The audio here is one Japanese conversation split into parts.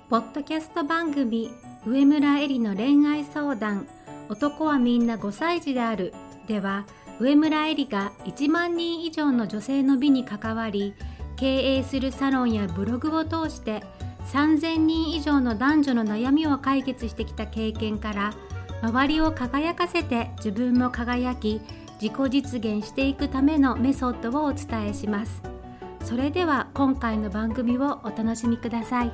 ポッドキャスト番組上村えりの恋愛相談、男はみんな5歳児であるでは、上村えりが1万人以上の女性の美に関わり、経営するサロンやブログを通して3000人以上の男女の悩みを解決してきた経験から、周りを輝かせて自分も輝き、自己実現していくためのメソッドをお伝えします。それでは今回の番組をお楽しみください。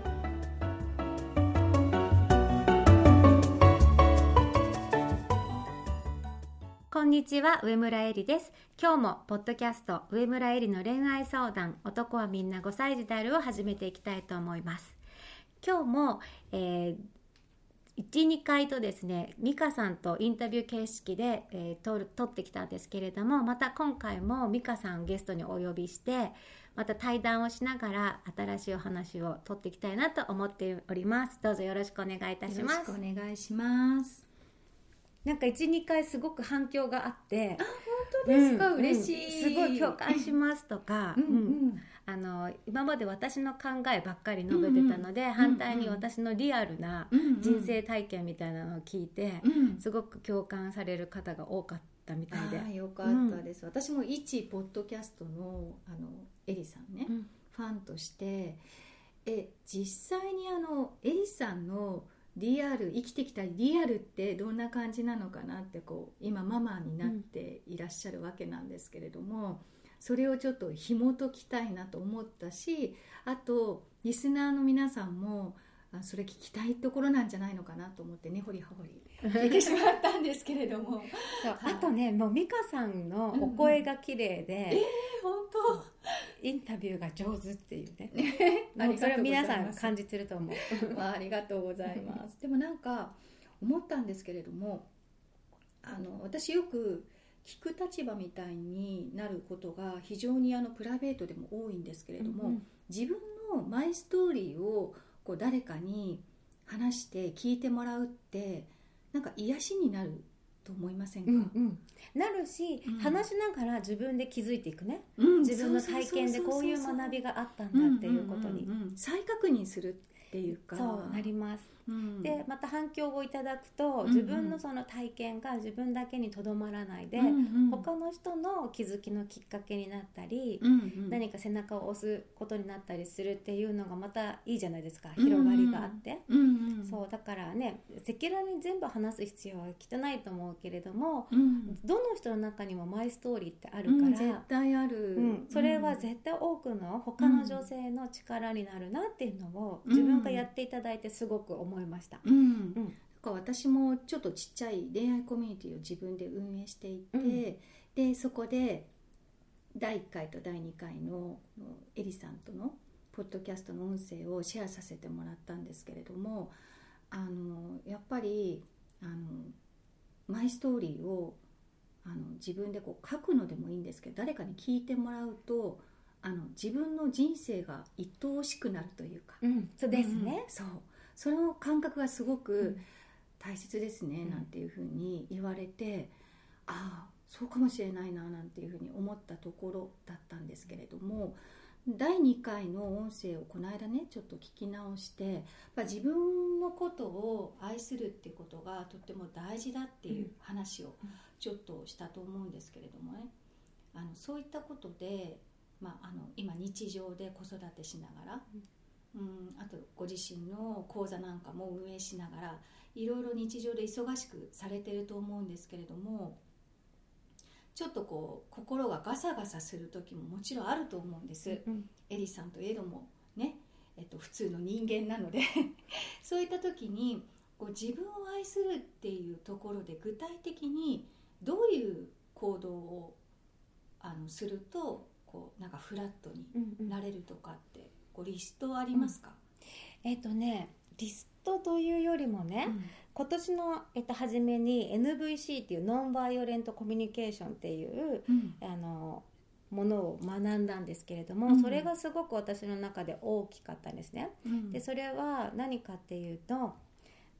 こんにちは、上村えりです。今日もポッドキャスト上村えりの恋愛相談、男はみんな5歳児であるを始めていきたいと思います。今日も、1、2回とですね、美香さんとインタビュー形式で、撮ってきたんですけれども、また今回も美香さんをゲストにお呼びしてまた対談をしながら新しいお話を撮っていきたいなと思っております。どうぞよろしくお願いいたします。 よろしくお願いします。 なんか 1,2 回すごく反響があって、 本当ですか、嬉しい、 すごい共感しますとか、 うん今まで私の考えばっかり述べてたので、反対に私のリアルな人生体験みたいなのを聞いて、すごく共感される方が多かったみたいで、 よかったです。私も一ポッドキャストのエリさんね、ファンとして実際にエリさんのリアル、生きてきたリアルってどんな感じなのかなって今ママになっていらっしゃるわけなんですけれども、それをちょっと紐解きたいなと思ったし、あとリスナーの皆さんもそれ聞きたいところなんじゃないのかなと思って根掘り葉掘り聞いてしまったんですけれどもそうあとね、もう美香さんのお声が綺麗で、 本当インタビューが上手っていうねもうそれは皆さん感じてると思うありがとうございますでもなんか思ったんですけれども、私よく聞く立場みたいになることが非常にプライベートでも多いんですけれども、自分のマイストーリーを誰かに話して聞いてもらうってなんか癒しになると思いませんか？ なるし、話しながら自分で気づいていくね、自分の体験でこういう学びがあったんだっていうことに再確認するっていうか、 そうなります、でまた反響をいただくと、自分のその体験が自分だけにとどまらないで、他の人の気づきのきっかけになったり、何か背中を押すことになったりするっていうのがまたいいじゃないですか、広がりがあって、そうだからね、赤裸々に全部話す必要はきっとないと思うけれども、どの人の中にもマイストーリーってあるから、 絶対ある、 それは絶対多くの他の女性の力になるなっていうのを自分がやっていただいてすごく思いました。 私もちょっとちっちゃい恋愛コミュニティを自分で運営していて、でそこで第1回と第2回のエリさんとのポッドキャストの音声をシェアさせてもらったんですけれども、やっぱりマイストーリーを自分で書くのでもいいんですけど、誰かに聞いてもらうと自分の人生が愛おしくなるというか、 そうですね、 その感覚がすごく大切ですね、なんていうふうに言われて、ああそうかもしれないななんていうふうに思ったところだったんですけれども、第2回の音声をこの間ねちょっと聞き直して、自分のことを愛するっていうことがとっても大事だっていう話をちょっとしたと思うんですけれどもね、そういったことで、今日常で子育てしながら、あとご自身の講座なんかも運営しながらいろいろ日常で忙しくされてると思うんですけれども、ちょっと心がガサガサする時ももちろんあると思うんです、エリさんといえどもね、普通の人間なのでそういった時に自分を愛するっていうところで具体的にどういう行動をするとなんかフラットになれるとかってリストありますか？ リストというよりもね、今年の、初めに NVC っていうノンバイオレントコミュニケーションっていう、ものを学んだんですけれども、それがすごく私の中で大きかったんですね、でそれは何かっていうと、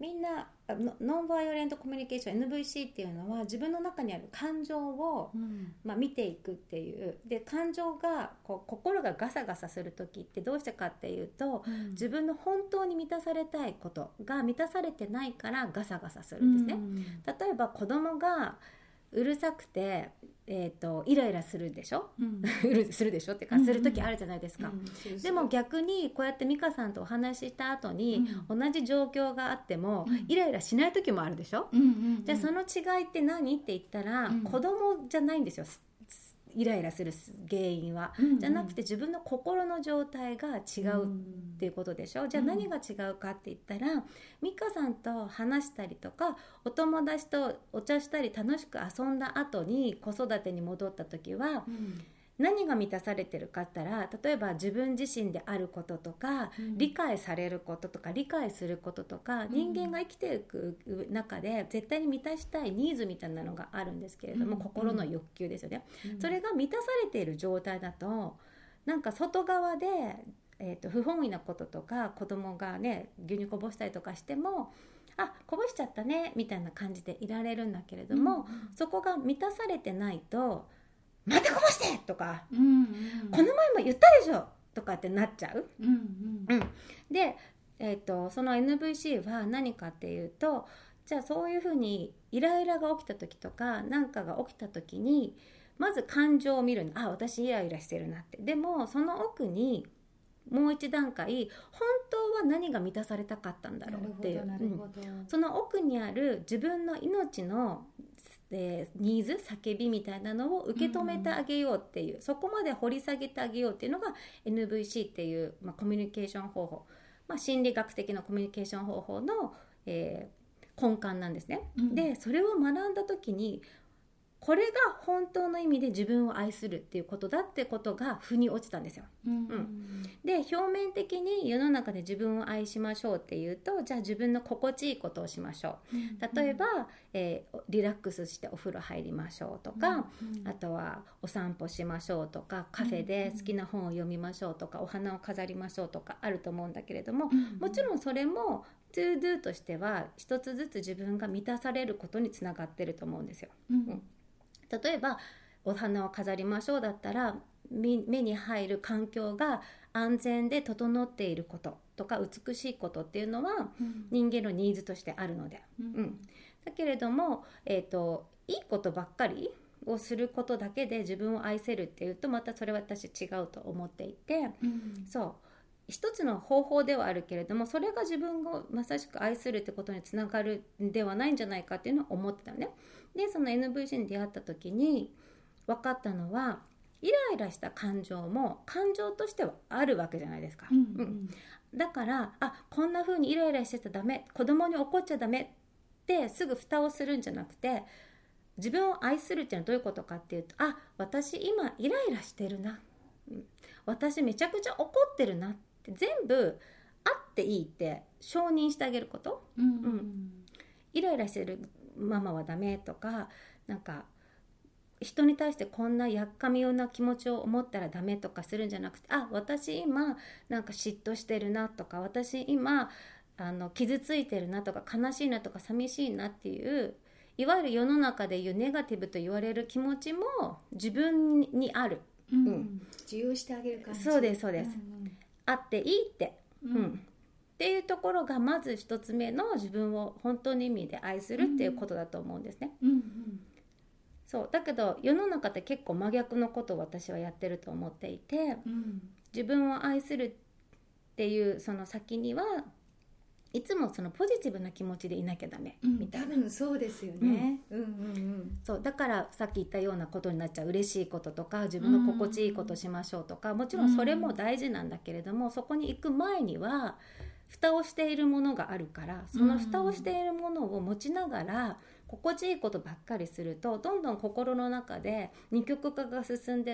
みんなノンバイオレントコミュニケーション NVC っていうのは自分の中にある感情を、見ていくっていう。で感情が心がガサガサする時ってどうしてかっていうと、自分の本当に満たされたいことが満たされてないからガサガサするんですね。例えば子供がうるさくて、イライラするでしょ、するでしょっていうか、する時あるじゃないですか、でも逆にこうやって美香さんとお話しした後に、同じ状況があっても、イライラしない時もあるでしょ、じゃあその違いって何って言ったら、子供じゃないんですよ、イライラする原因は、じゃなくて自分の心の状態が違うっていうことでしょ。じゃあ何が違うかって言ったら、美香さんと話したりとかお友達とお茶したり楽しく遊んだ後に子育てに戻った時は、何が満たされてるかって言ったら、例えば自分自身であることとか、理解されることとか理解することとか、人間が生きていく中で絶対に満たしたいニーズみたいなのがあるんですけれども、心の欲求ですよね、それが満たされている状態だと、なんか外側で、不本意なこととか、子供がね牛乳こぼしたりとかしても、あ、こぼしちゃったねみたいな感じでいられるんだけれども、そこが満たされてないと、またこぼしてとか、この前も言ったでしょとかってなっちゃう、で、その NVC は何かっていうと、じゃあそういうふうにイライラが起きた時とか何かが起きた時に、まず感情を見るの。あ、私イライラしてるなって。でもその奥にもう一段階、本当は何が満たされたかったんだろうっていう、その奥にある自分の命のニーズ、叫びみたいなのを受け止めてあげようっていう、そこまで掘り下げてあげようっていうのが NVC っていう、コミュニケーション方法、心理学的なコミュニケーション方法の、根幹なんですね、でそれを学んだ時に、これが本当の意味で自分を愛するっていうことだってことが腑に落ちたんですよ、で表面的に世の中で自分を愛しましょうっていうと、じゃあ自分の心地いいことをしましょう、例えば、リラックスしてお風呂入りましょうとか、あとはお散歩しましょうとか、カフェで好きな本を読みましょうとか、お花を飾りましょうとかあると思うんだけれども、もちろんそれもトゥードゥとしては一つずつ自分が満たされることにつながってると思うんですよ、例えばお花を飾りましょうだったら、目に入る環境が安全で整っていることとか美しいことっていうのは、人間のニーズとしてあるので、だけれども、いいことばっかりをすることだけで自分を愛せるっていうと、またそれは私違うと思っていて、そう一つの方法ではあるけれども、それが自分をまさしく愛するってことにつながるんではないんじゃないかっていうのを思ってたのね。でその NVC に出会った時に分かったのは、イライラした感情も感情としてはあるわけじゃないですか、だから、こんな風にイライラしてたらダメ、子供に怒っちゃダメってすぐ蓋をするんじゃなくて、自分を愛するっていうのはどういうことかっていうと、私今イライラしてるな、私めちゃくちゃ怒ってるなって全部あっていいって承認してあげること、イライラしてるママはダメとか、なんか人に対してこんなやっかみような気持ちを思ったらダメとかするんじゃなくて、私今なんか嫉妬してるなとか、私今傷ついてるなとか、悲しいなとか寂しいなっていう、いわゆる世の中でいうネガティブと言われる気持ちも自分にある、 受容してあげる感じ。 そうですそうです、あっていいって、っていうところがまず一つ目の自分を本当の意味で愛するっていうことだと思うんですね、そうだけど世の中って結構真逆のことを私はやってると思っていて、自分を愛するっていうその先にはいつもそのポジティブな気持ちでいなきゃダメみたいな、 多分そうですよね、 そうだからさっき言ったようなことになっちゃう、嬉しいこととか自分の心地いいことしましょうとか、もちろんそれも大事なんだけれども、そこに行く前には蓋をしているものがあるから、その蓋をしているものを持ちながら心地いいことばっかりすると、どんどん心の中で二極化が進んでって、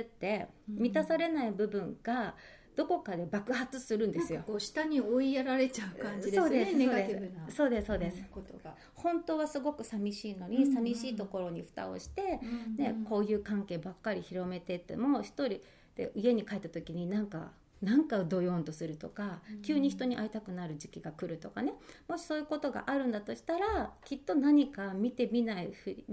満たされない部分がどこかで爆発するんですよ。 こう下に追いやられちゃう感じですね、ネガティブなそうですそうです、 ことが本当はすごく寂しいのに、寂しいところに蓋をして、こういう関係ばっかり広めてっても、一人で家に帰った時になんかなんかドヨーンとするとか、急に人に会いたくなる時期が来るとかね、もしそういうことがあるんだとしたら、きっと何か見て見ない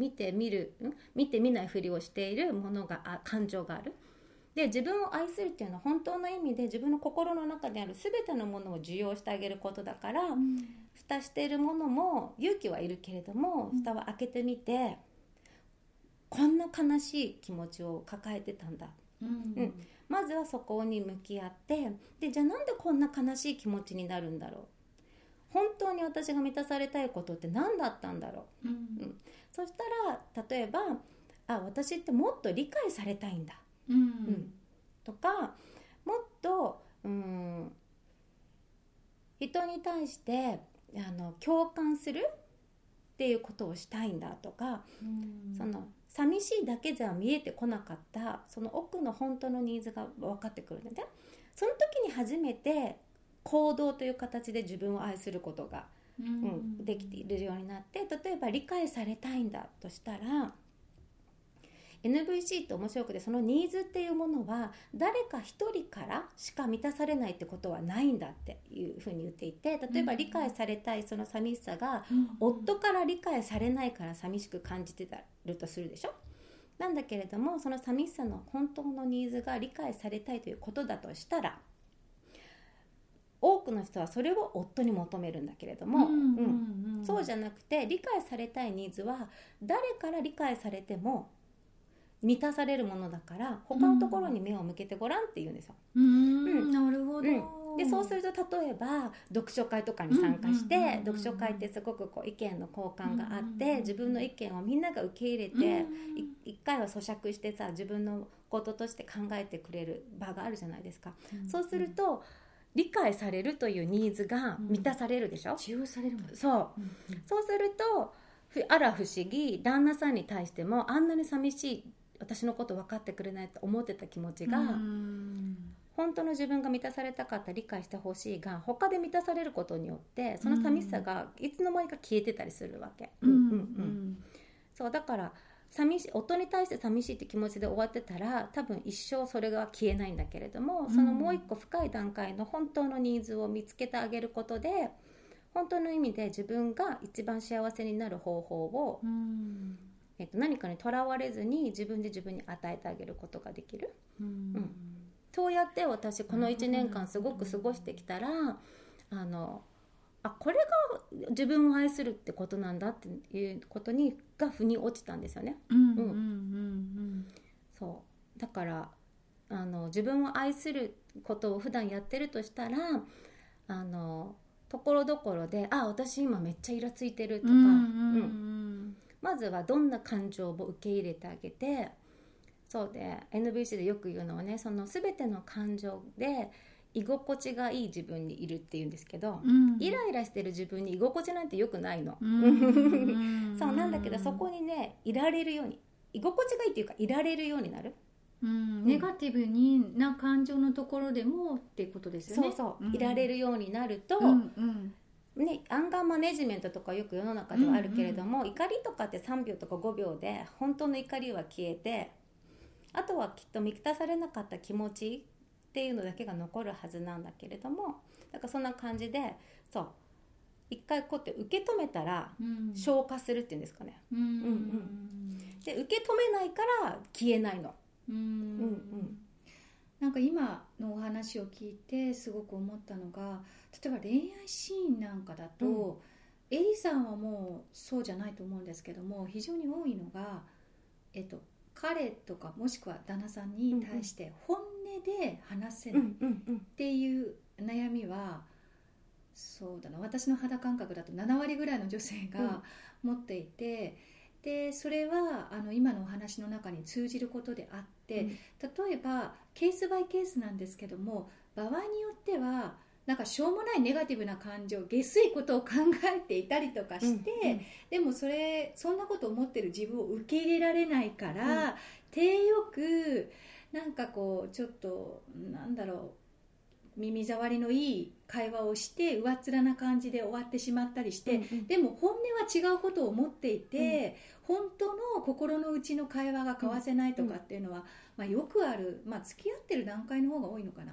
ふりをしているものが感情がある。で、自分を愛するっていうのは本当の意味で自分の心の中にある全てのものを受容してあげることだから、蓋しているものも勇気はいるけれども、蓋を開けてみて、こんな悲しい気持ちを抱えてたんだ、まずはそこに向き合って、でじゃあなんでこんな悲しい気持ちになるんだろう、本当に私が満たされたいことって何だったんだろう、そしたら例えば私ってもっと理解されたいんだ、とか、もっと人に対して共感するっていうことをしたいんだとか、その寂しいだけじゃ見えてこなかったその奥の本当のニーズが分かってくるので、その時に初めて行動という形で自分を愛することが、できているようになって、例えば理解されたいんだとしたら、NVC って面白くて、そのニーズっていうものは誰か一人からしか満たされないってことはないんだっていうふうに言っていて、例えば理解されたいその寂しさが、夫から理解されないから寂しく感じてたるとするでしょ。なんだけれども、その寂しさの本当のニーズが理解されたいということだとしたら、多くの人はそれを夫に求めるんだけれども、そうじゃなくて、理解されたいニーズは誰から理解されても満たされるものだから、他のところに目を向けてごらんって言うんですよ。 なるほど、 でそうすると、例えば読書会とかに参加して、読書会ってすごく意見の交換があって、自分の意見をみんなが受け入れて、一回は咀嚼してさ、自分のこととして考えてくれる場があるじゃないですか。そうすると理解されるというニーズが満たされるでしょ。 使用されるもん。 そうすると、あら不思議、旦那さんに対してもあんなに寂しい、私のこと分かってくれないと思ってた気持ちが、本当の自分が満たされたかった、理解してほしいが他で満たされることによって、その寂しさがいつの間にか消えてたりするわけ。そうだから、夫に対して寂しいって気持ちで終わってたら、多分一生それが消えないんだけれども、そのもう一個深い段階の本当のニーズを見つけてあげることで、本当の意味で自分が一番幸せになる方法を、何かにとらわれずに自分で自分に与えてあげることができる。そうやって私この1年間すごく過ごしてきたら、これが自分を愛するってことなんだっていうことが腑に落ちたんですよね。そうだから自分を愛することを普段やってるとしたら、ところどころで私今めっちゃイラついてるとか、まずはどんな感情を受け入れてあげて、そうで NVC でよく言うのはね、その全ての感情で居心地がいい自分にいるっていうんですけど、イライラしてる自分に居心地なんてよくないの。そうなんだけど、そこにねいられるように、居心地がいいっていうかいられるようになる。 ネガティブな感情のところでもっていうことですよね。 いられるようになると、アンガーマネジメントとかよく世の中ではあるけれども、怒りとかって3秒とか5秒で本当の怒りは消えて、あとはきっと満たされなかった気持ちっていうのだけが残るはずなんだけれども、だからそんな感じで、一回こうやって受け止めたら消化するっていうんですかね。で受け止めないから消えないの。 なんか今のお話を聞いてすごく思ったのが、例えば恋愛シーンなんかだと、エリさんはもうそうじゃないと思うんですけども、非常に多いのが、彼とかもしくは旦那さんに対して本音で話せないっていう悩みは、そうだな、私の肌感覚だと7割ぐらいの女性が持っていて、でそれは今のお話の中に通じることであって、例えばケースバイケースなんですけども、場合によってはなんかしょうもないネガティブな感情、下水ことを考えていたりとかして、でもそんなことを思ってる自分を受け入れられないから、手よくなんかこうちょっとなんだろう、耳障りのいい会話をして上っ面な感じで終わってしまったりして、でも本音は違うことを思っていて、本当の心の内の会話が交わせないとかっていうのは、よくある、付き合ってる段階の方が多いのかな、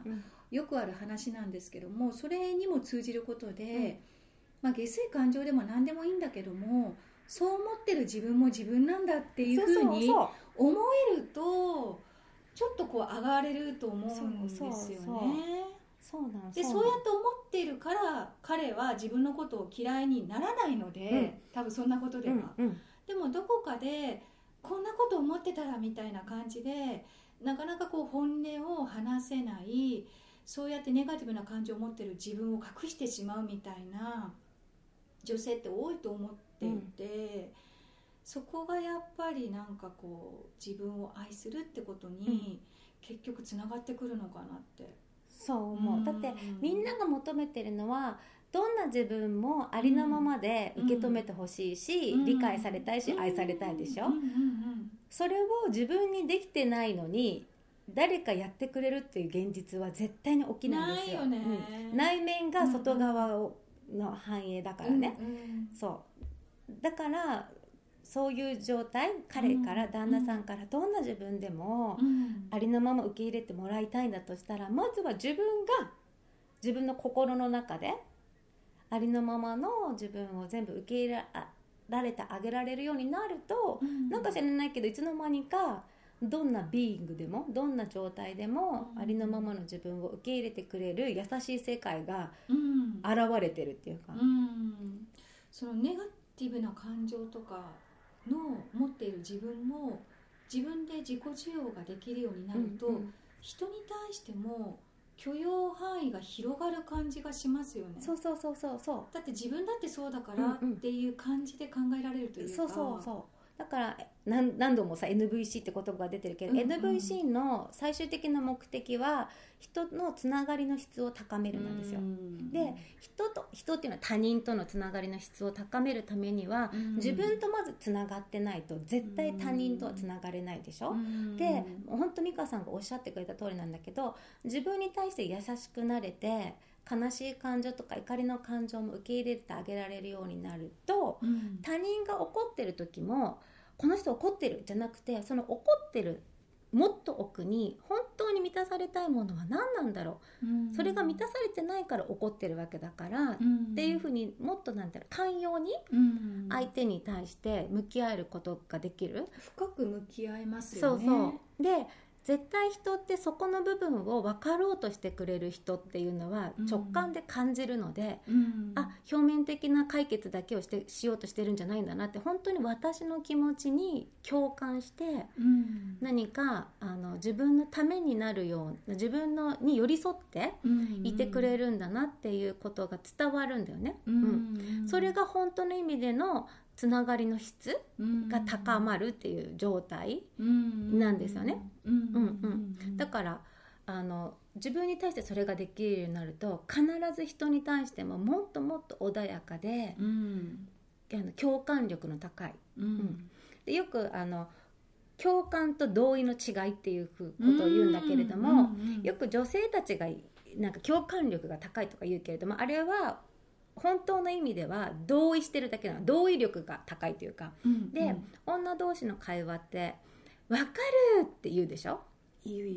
よくある話なんですけども、それにも通じることで、下水感情でも何でもいいんだけども、そう思ってる自分も自分なんだっていうふうに思えると、ちょっとこう上がれると思うんですよね。 そうなんで、そうやって思っているから彼は自分のことを嫌いにならないので、多分そんなことでは、でもどこかでこんなこと思ってたらみたいな感じで、なかなかこう本音を話せない、そうやってネガティブな感情を持っている自分を隠してしまうみたいな女性って多いと思っていて、そこがやっぱりなんかこう自分を愛するってことに結局つながってくるのかなって、 そう思う。だってみんなが求めてるのは、どんな自分もありのままで受け止めてほしいし、理解されたいし、愛されたいでしょ。それを自分にできてないのに誰かやってくれるっていう現実は絶対に起きないんですよ。 ないよね。 内面が外側の反映だからね、そうだからそういう状態、彼から旦那さんからどんな自分でもありのまま受け入れてもらいたいんだとしたら、まずは自分が自分の心の中でありのままの自分を全部受け入れられてあげられるようになると、なんか知らないけどいつの間にかどんなビーイングでもどんな状態でもありのままの自分を受け入れてくれる優しい世界が現れてるっていうか、 そのネガティブな感情とかの持っている自分も自分で自己受容ができるようになると、人に対しても許容範囲が広がる感じがしますよね。 そうだって自分だってそうだからっていう感じで考えられるというか、 そうだから何度もさ NVC って言葉が出てるけど、NVC の最終的な目的は人のつながりの質を高めるなんですよ。で、人っていうのは他人とのつながりの質を高めるためには、自分とまずつながってないと絶対他人とはつながれないでしょ。で、本当美香さんがおっしゃってくれた通りなんだけど、自分に対して優しくなれて悲しい感情とか怒りの感情も受け入れてあげられるようになると、他人が怒ってる時もこの人怒ってるじゃなくて、その怒ってるもっと奥に本当に満たされたいものは何なんだろう、それが満たされてないから怒ってるわけだから、っていうふうにもっと寛容に相手に対して向き合えることができる、 深く向き合いますよね。 そうで、絶対人ってそこの部分を分かろうとしてくれる人っていうのは直感で感じるので、表面的な解決だけをしようとしてるんじゃないんだなって、本当に私の気持ちに共感して、何か自分のためになるような、自分に寄り添っていてくれるんだなっていうことが伝わるんだよね。それが本当の意味でのつながりの質が高まるっていう状態なんですよね。だから自分に対してそれができるようになると、必ず人に対してももっともっと穏やかで、共感力の高い、でよく共感と同意の違いっていうことを言うんだけれども、よく女性たちがなんか共感力が高いとか言うけれども、あれは本当の意味では同意してるだけなの。同意力が高いというか、で女同士の会話って分かるって言うでしょ。分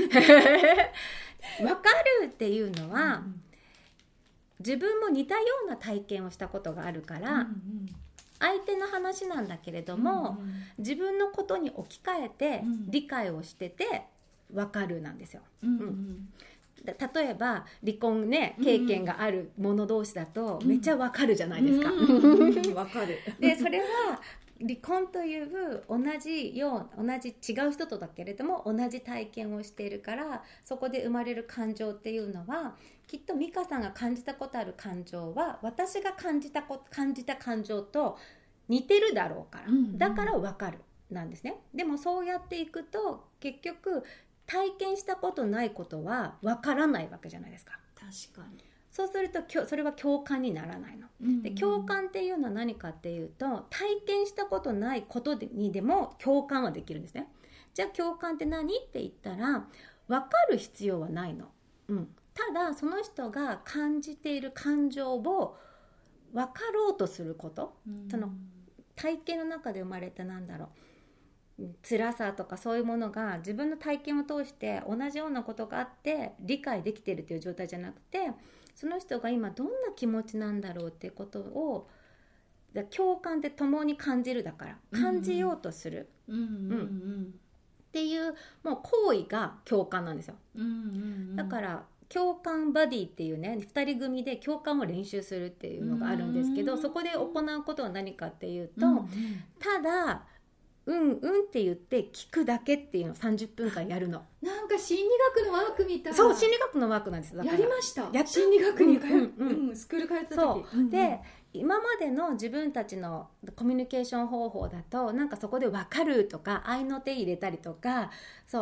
かるっていうのは、自分も似たような体験をしたことがあるから、相手の話なんだけれども、自分のことに置き換えて理解をしてて分かるなんですよ。例えば離婚ね経験がある者同士だとめっちゃわかるじゃないですか。 わかる。 でそれは離婚という同じ違う人とだけれども同じ体験をしているから、そこで生まれる感情っていうのは、きっと美香さんが感じたことある感情は私が感じた感情と似てるだろうから、だからわかるなんですね。でもそうやっていくと結局体験したことないことは分からないわけじゃないですか。 確かに。 そうするとそれは共感にならないの、で共感っていうのは何かっていうと、体験したことないことにでも共感はできるんですね。じゃあ共感って何って言ったら、分かる必要はないの、ただその人が感じている感情を分かろうとすること、その体験の中で生まれた辛さとかそういうものが自分の体験を通して同じようなことがあって理解できているという状態じゃなくて、その人が今どんな気持ちなんだろうっていうことを共感で共に感じる、だから感じようとする、っていうもう行為が共感なんですよ、だから共感バディっていうね、2人組で共感を練習するっていうのがあるんですけど、そこで行うことは何かっていうと、ただうんうんって言って聞くだけっていうのを30分間やるの。 なんか心理学のワークみたい。 そう、心理学のワークなんです。だからやりました。心理学にスクール通った時。 そう、で今までの自分たちのコミュニケーション方法だと、なんかそこで分かるとか合いの手入れたりとか、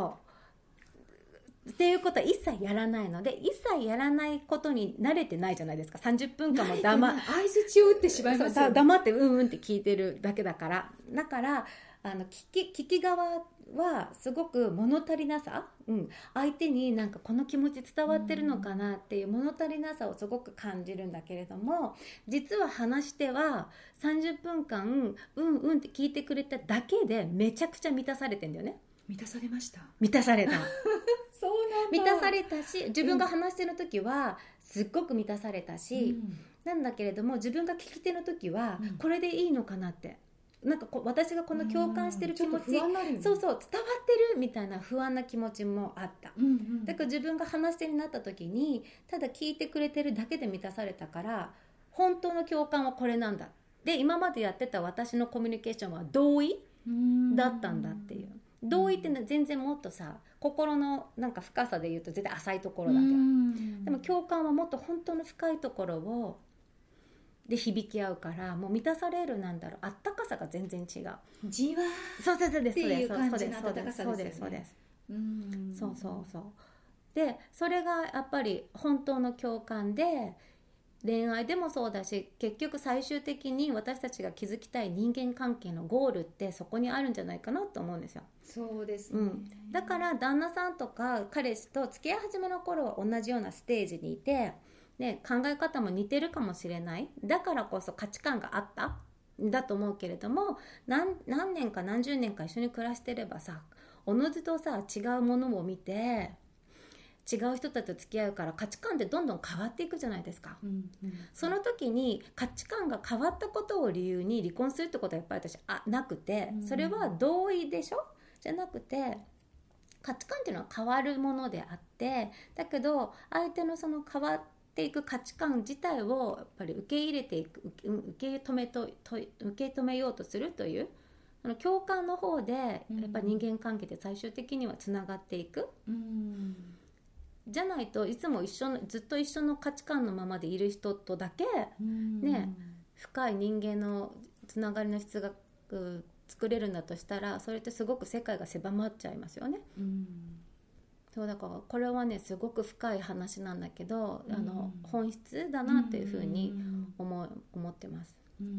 そうっていうことは一切やらないので、一切やらないことに慣れてないじゃないですか。30分間も相づちを打ってしまいますよね。 黙ってうんうんって聞いてるだけだから。だから聞き側はすごく物足りなさ、相手になんかこの気持ち伝わってるのかなっていう物足りなさをすごく感じるんだけれども、実は話し手は30分間うんうんって聞いてくれただけでめちゃくちゃ満たされてんだよね。 満たされました。 満たされたそうなんだ。 満たされたし、自分が話してる時はすっごく満たされたし、なんだけれども自分が聞き手の時はこれでいいのかなって、なんか私がこの共感してる気持ち、そう伝わってるみたいな不安な気持ちもあった、だから自分が話し手になった時にただ聞いてくれてるだけで満たされたから、本当の共感はこれなんだ。で今までやってた私のコミュニケーションは同意だったんだっていう。同意ってのは全然もっとさ、心のなんか深さで言うと絶対浅いところだけど、でも共感はもっと本当の深いところをで響き合うから、もう満たされる、なんだろう、あったかさが全然違う。 じわーっていう感じの温かさですよね。 そうで、それがやっぱり本当の共感で、恋愛でもそうだし、結局最終的に私たちが築きたい人間関係のゴールってそこにあるんじゃないかなと思うんですよ。 そうですね、 だから旦那さんとか彼氏と付き合い始めの頃は同じようなステージにいて、ね、考え方も似てるかもしれない。だからこそ価値観があったんだと思うけれども、何年か何十年か一緒に暮らしてればさ、おのずとさ違うものを見て違う人たちと付き合うから価値観ってどんどん変わっていくじゃないですか、その時に価値観が変わったことを理由に離婚するってことはやっぱり私なくて、それは同意でしょじゃなくて、価値観っていうのは変わるものであって、だけど相手のその変わっていく価値観自体をやっぱり受け入れていく、受け止めようとするという共感の方でやっぱり人間関係って最終的にはつながっていく、じゃないといつもずっと一緒の価値観のままでいる人とだけ、深い人間のつながりの質が作れるんだとしたら、それってすごく世界が狭まっちゃいますよね。そうだからこれはねすごく深い話なんだけど、本質だなというふうに思ってます。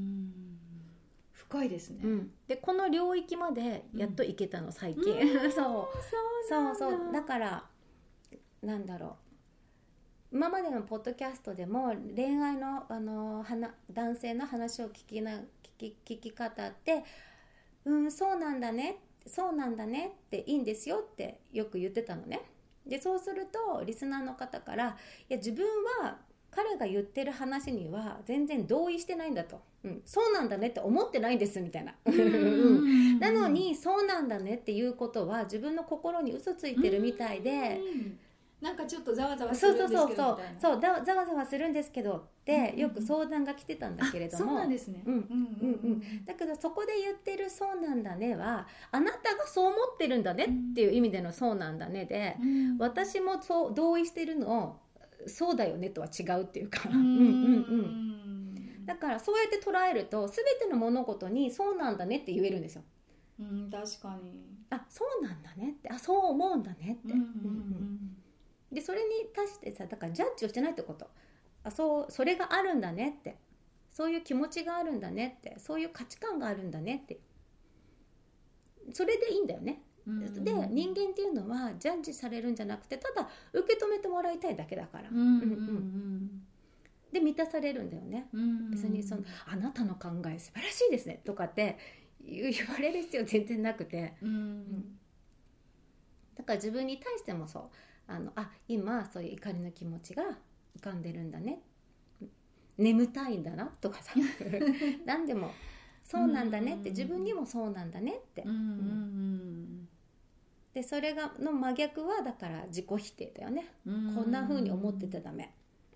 深いですね、 でこの領域までやっと行けたの、最近。そうだからなんだろう、今までのポッドキャストでも恋愛の、男性の話を聞き方って、そうなんだねっていいんですよってよく言ってたのね。でそうするとリスナーの方から、いや自分は彼が言ってる話には全然同意してないんだと、そうなんだねって思ってないんですみたいななのにそうなんだねっていうことは自分の心に嘘ついてるみたいで、 なんかちょっとざわざわするんですけどみたいな、 そうざわざわするんですけどってよく相談が来てたんだけれども、 そうなんですね、 だけどそこで言ってるそうなんだねはあなたがそう思ってるんだねっていう意味でのそうなんだねで、私もそう同意してるのそうだよねとは違うっていうか、だからそうやって捉えると全ての物事にそうなんだねって言えるんですよ。 確かに、 そうなんだねって、そう思うんだねって、でそれに対してさ、だからジャッジをしてないってこと、それがあるんだねって、そういう気持ちがあるんだねって、そういう価値観があるんだねって、それでいいんだよね。で人間っていうのはジャッジされるんじゃなくて、ただ受け止めてもらいたいだけだから、で満たされるんだよね。別にあなたの考え素晴らしいですねとかって言われる必要全然なくて、だから自分に対してもそう今そういう怒りの気持ちが浮かんでるんだね、眠たいんだなとかさ何でもそうなんだねって、自分にもそうなんだねって、でそれがの真逆はだから自己否定だよね。こんな風に思っててダメ、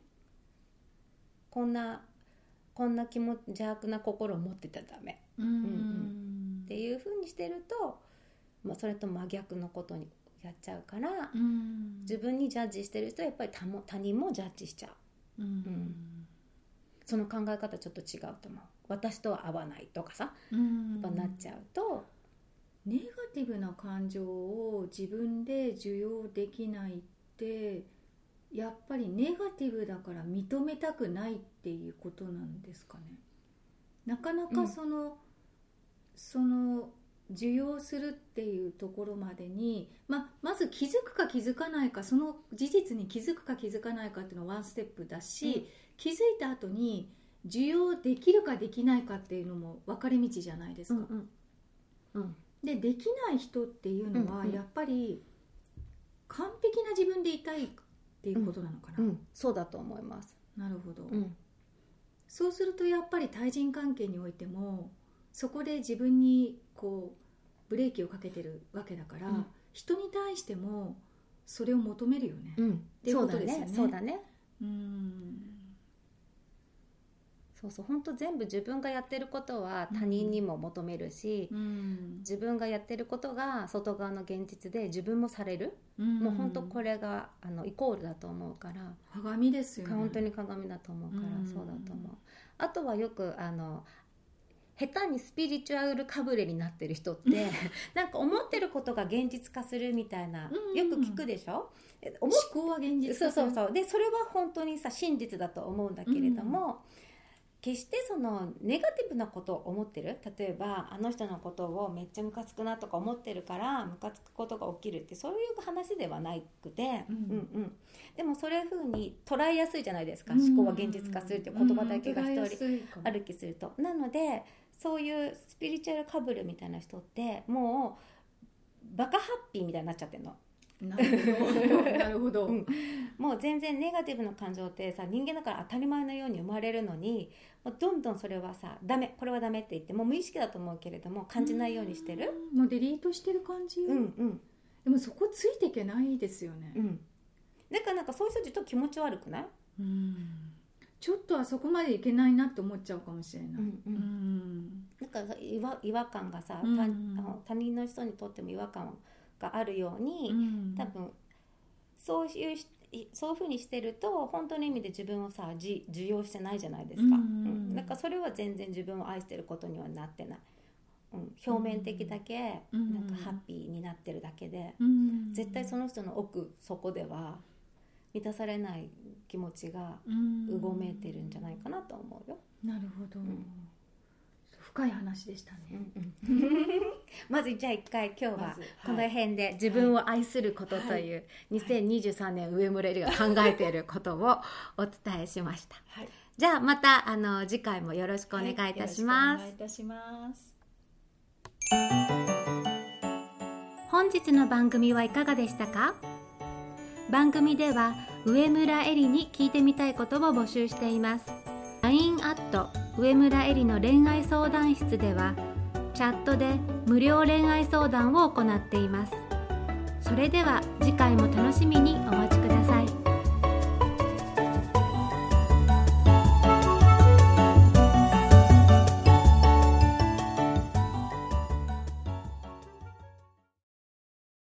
こんな気持ち邪悪な心を持ってたらダメ、っていう風にしてると、それと真逆のことにやっちゃうから、自分にジャッジしてる人はやっぱり他人もジャッジしちゃう、その考え方ちょっと違うと思う。私とは合わないとかさ、やっぱなっちゃうと、 ネガティブな感情を自分で受容できないって、やっぱりネガティブだから認めたくないっていうことなんですかね。なかなかその受容するっていうところまでに、まず気づくか気づかないか、その事実に気づくか気づかないかっていうのはワンステップだし、気づいた後に受容できるかできないかっていうのも分かれ道じゃないですか、でできない人っていうのはやっぱり完璧な自分でいたいっていうことなのかな、 そうだと思います。 なるほど、そうするとやっぱり対人関係においてもそこで自分にこうブレーキをかけてるわけだから、人に対してもそれを求めるよね、っていうことですよね。 そうだね。そう本当全部自分がやってることは他人にも求めるし、自分がやってることが外側の現実で自分もされる、もう本当これがイコールだと思うから、 鏡ですよね。 本当に鏡だと思うから、そうだと思う。あとはよく下手にスピリチュアルかぶれになってる人ってなんか思ってることが現実化するみたいな、よく聞くでしょ。 思考は現実化する。 そうでそれは本当にさ真実だと思うんだけれども、決してそのネガティブなことを思ってる、例えばあの人のことをめっちゃムカつくなとか思ってるからムカつくことが起きるって、そういう話ではなくて、でもそういう風に捉えやすいじゃないですか、思考は現実化するって言葉だけが一人歩きすると。なのでそういうスピリチュアルかぶるみたいな人ってもうバカハッピーみたいになっちゃってるの。 なるほど、 もう全然ネガティブな感情ってさ、人間だから当たり前のように生まれるのに、もうどんどんそれはさ、ダメこれはダメって言ってもう無意識だと思うけれども感じないようにしてる。 もうデリートしてる感じ、でもそこついていけないですよね、 だからなんかそういう人ちょっと気持ち悪くない？ ちょっとあそこまでいけないなって思っちゃうかもしれない、 なんか違和感がさ、他人の人にとっても違和感があるように、多分そういう風にしてると本当の意味で自分をさ受容してないじゃないですか、だからそれは全然自分を愛してることにはなってない、表面的だけなんかハッピーになってるだけで、絶対その人の奥底では満たされない気持ちがうごめいてるんじゃないかなと思うよ。 なるほど、深い話でしたね、 まずじゃあ一回今日はこの辺で自分を愛することという2023年上村えりが考えていることをお伝えしました、じゃあまた次回もよろしくお願いいたします、 よろしくお願いいたします。 本日の番組はいかがでしたか？番組では上村えりに聞いてみたいことを募集しています。 LINE@ 上村えりの恋愛相談室ではチャットで無料恋愛相談を行っています。それでは次回も楽しみにお待ちください。